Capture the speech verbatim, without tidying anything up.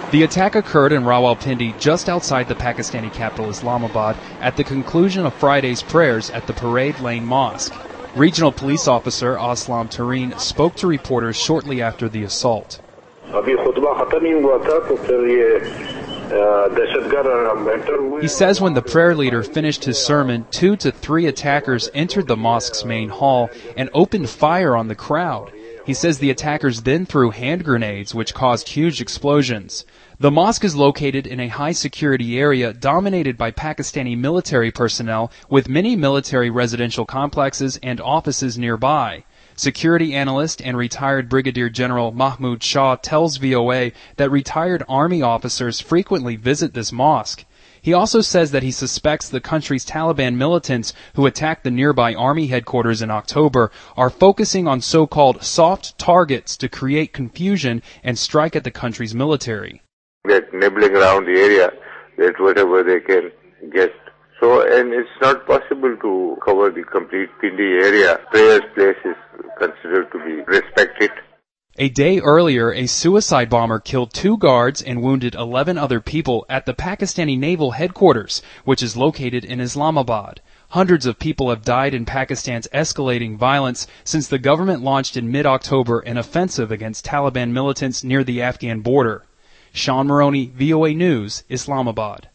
The attack occurred in Rawalpindi, just outside the Pakistani capital Islamabad, at the conclusion of Friday's prayers at the Parade Lane Mosque. Regional police officer Aslam Tareen spoke to reporters shortly after the assault. He says when the prayer leader finished his sermon, two to three attackers entered the mosque's main hall and opened fire on the crowd. He says the attackers then threw hand grenades, which caused huge explosions. The mosque is located in a high-security area dominated by Pakistani military personnel, with many military residential complexes and offices nearby. Security analyst and retired Brigadier General Mahmoud Shah tells V O A that retired Army officers frequently visit this mosque. He also says that he suspects the country's Taliban militants who attacked the nearby Army headquarters in October are focusing on so-called soft targets to create confusion and strike at the country's military. They're nibbling around the area, that whatever they can get. So, and it's not possible to cover the complete Pindi area. Prayers place is considered to be respected. A day earlier, a suicide bomber killed two guards and wounded eleven other people at the Pakistani Naval Headquarters, which is located in Islamabad. Hundreds of people have died in Pakistan's escalating violence since the government launched in mid-October an offensive against Taliban militants near the Afghan border. Sean Maroney, V O A News, Islamabad.